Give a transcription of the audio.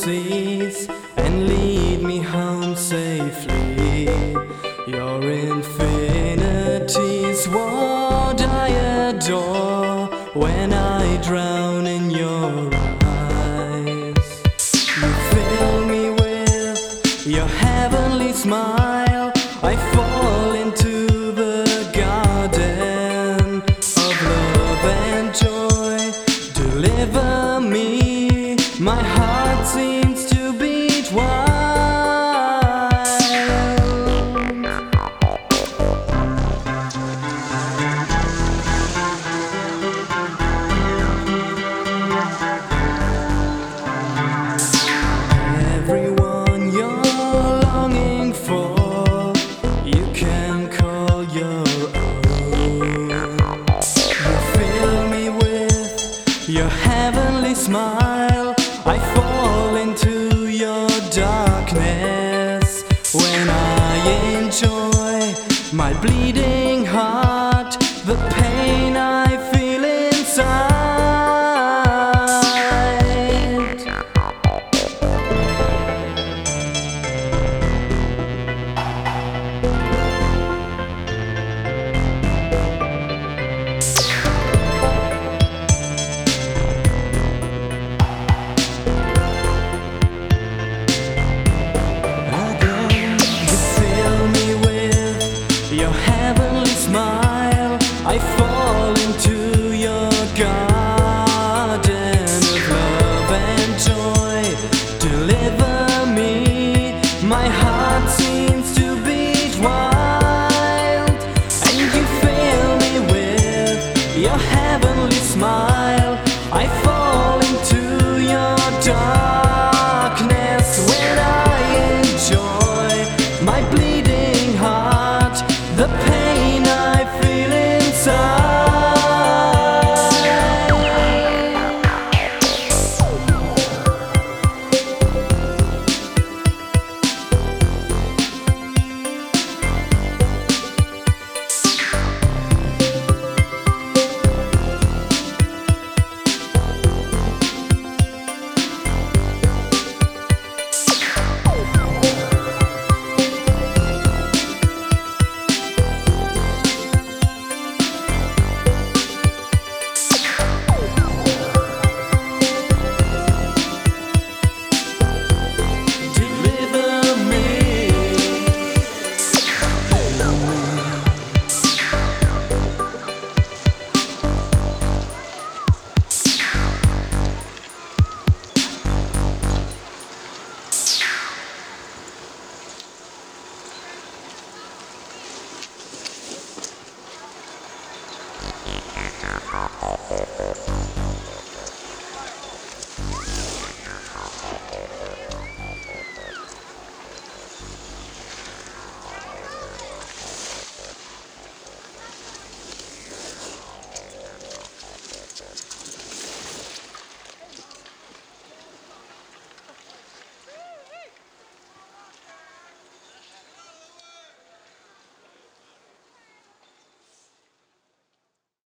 mercies and lead me home safely. Your infinity's what I adore when I drown in your eyes. You fill me with your heavenly smile. I fall into the garden of love and joy. Deliver me, my heart seems to beat wild. Everyone you're longing for, you can call your own. You fill me with your heavenly smile. I fall into your darkness when I enjoy my bleeding heart, the pain I feel inside. Your heavenly smile, I fall into your garden of love and joy. Deliver me, my heart seems to beat wild.